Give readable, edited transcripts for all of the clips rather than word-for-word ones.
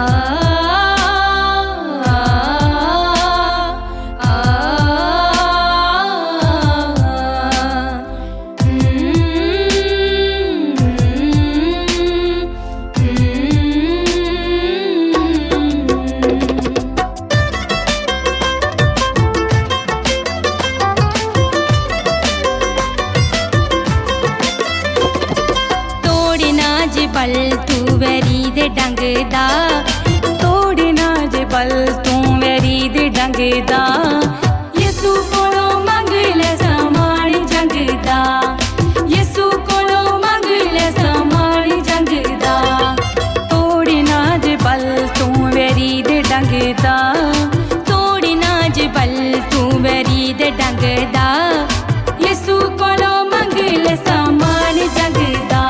बल तू वैरी दे डंग दा, तोड़ना जे बल तू वैरी दे डंग दा। यसू कोलो मंग ले समान जंग दा, यसू कोलो मंग ले समान जंग दा। तोड़ना जे बल तू वैरी दे डंग दा, तोड़ना जे बल तू वैरी दे डंग दा। यसू कोलो मंग ले समान जंग दा,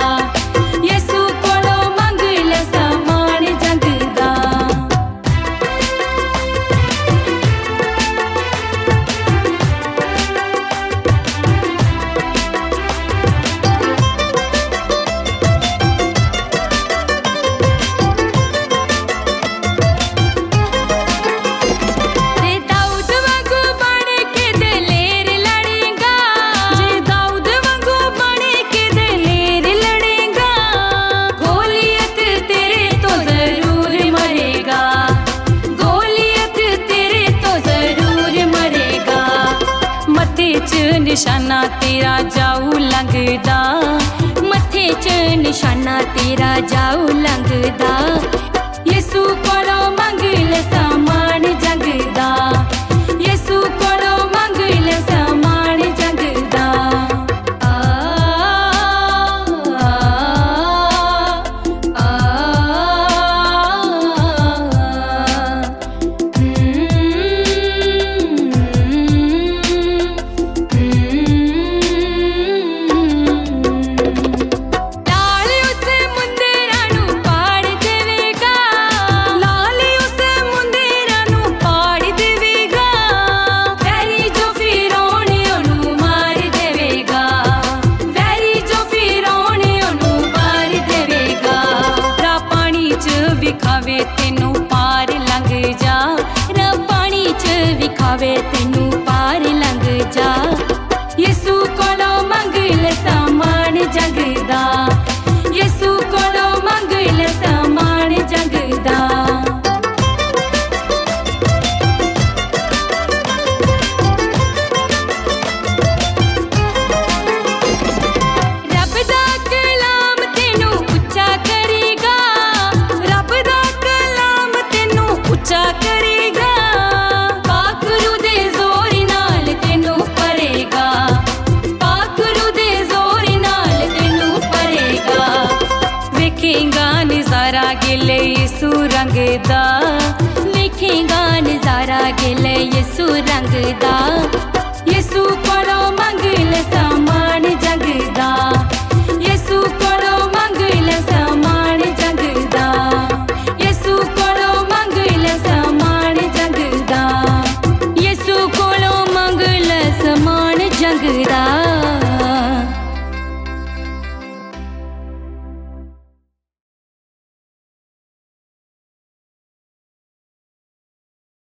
निशाना तेरा जाऊ लंघदा, मथे च निशाना तेरा जाऊ लंघदा। यसू कोलो मंग ले समान जंग दा, यसू कोलो मंग ले समान जंग दा। विखावे तेनू पार लंघ जा, रब्बानी च विखावे तेनू पार लंघ जा। यसू कोलो मंग ले समान जंग दा, यसू कोलो मंग ले समान जंग दा। करेगा पाखरू दे जोर नाल तेनू परेगा, पाखरू दे जोर नाल तेनू परेगा। वेखेगा नजारा गिले यसू रंग दा, वेखेगा नजारा गिले यसू रंग दा।